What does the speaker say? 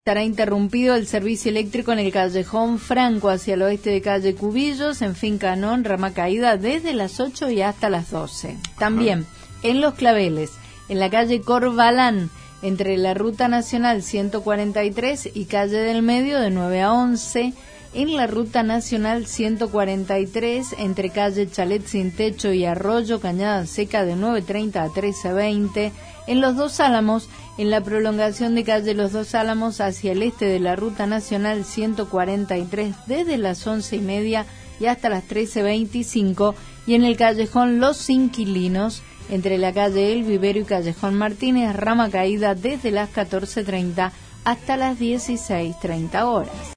Estará interrumpido el servicio eléctrico en el callejón Franco hacia el oeste de calle Cubillos, en Finca Anón, Rama Caída, desde las 8 y hasta las 12. También en Los Claveles, en la calle Corbalán, entre la Ruta Nacional 143 y calle del Medio, de 9 a 11. En la Ruta Nacional 143, entre calle Chalet Sin Techo y Arroyo Cañada Seca, de 9:30 a 13:20. En Los Dos Álamos, en la prolongación de calle Los Dos Álamos hacia el este de la Ruta Nacional 143, desde las 11:30 y hasta las 13:25. Y en el callejón Los Inquilinos, entre la calle El Vivero y callejón Martínez, Rama Caída, desde las 14:30 hasta las 16:30 horas.